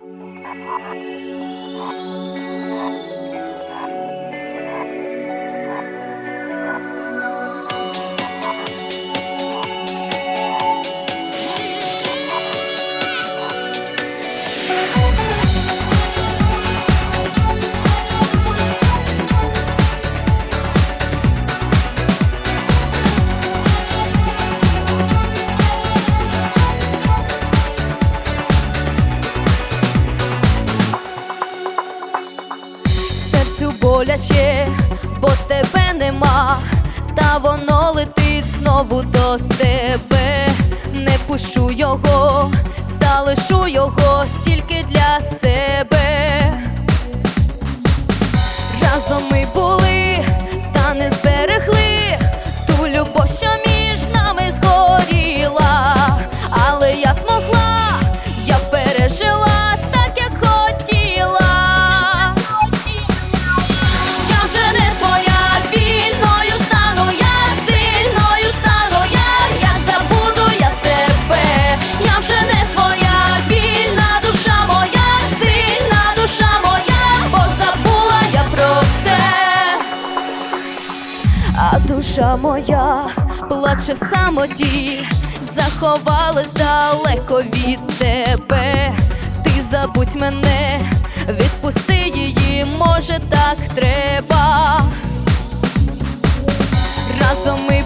Боляче, бо тебе нема, та воно летить знову до тебе. Не пущу його, залишу його тільки для себе. Разом ми були, та не зберегли ту любов, що між нами згоріла. Але я змогла, я пережила так, як хотіла. А душа моя плаче в самоті, заховалась далеко від тебе. Ти забудь мене, відпусти її, може так треба. Разом ми